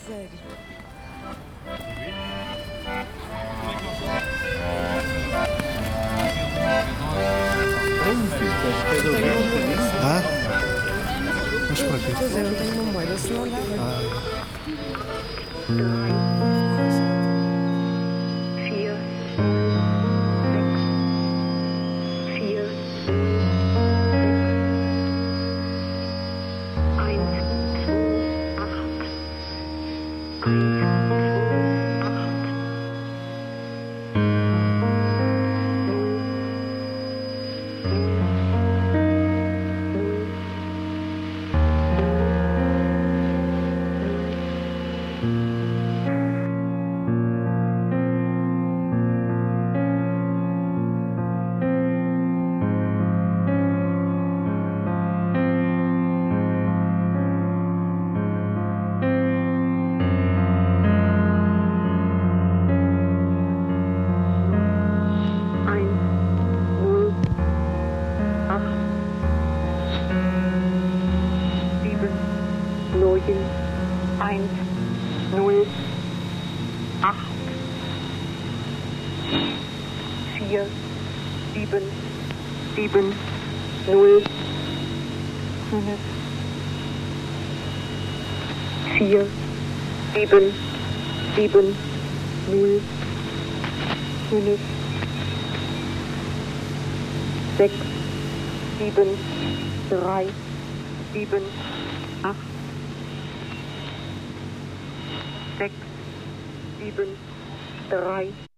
selten. Ah? Mas para quê? Pois é, não tenho uma moeda, senão dava. Vier, sechs, vier, sechs, eins, zwei, acht, eins, zwei, acht, eins, null, acht, vier, sieben, sieben, null, fünf, vier, sieben, sieben, null, fünf, sechs, sieben, drei, sieben, acht, sechs, sieben, drei.